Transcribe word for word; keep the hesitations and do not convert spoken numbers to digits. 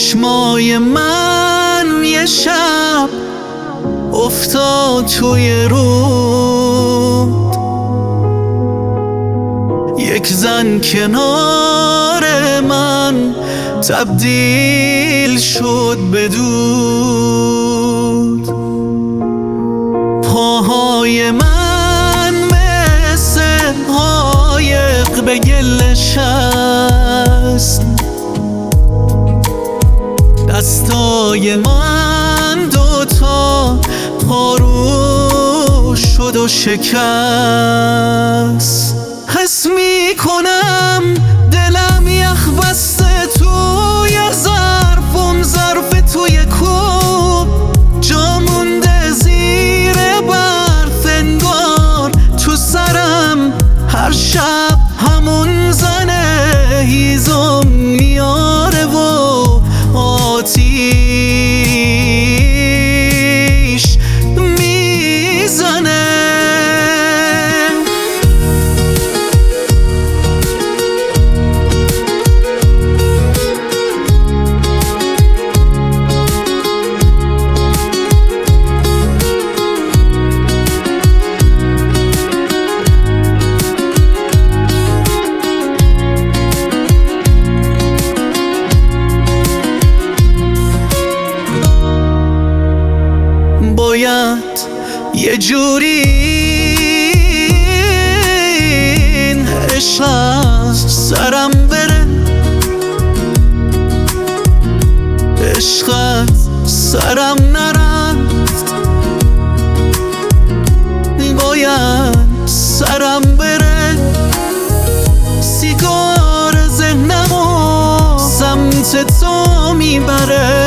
چشمای من یه شب افتاد توی رود، یک زن کنار من تبدیل شد به دود. پاهای من مثل حایق به گل شست، دستای من دوتا پارو شد و شکست. حس میکنم دلم یخ بسته توی ظرف، اون ظرف توی کوب جا مونده زیر برف، انگار تو سرم هر شب همون زنه هیزم میاره و آتیش میزنه. باید یه جوری این عشق از سرم بره، عشقت سرم نرفت، باید سرم بره. سیگار ذهنمو سمت تو میبره،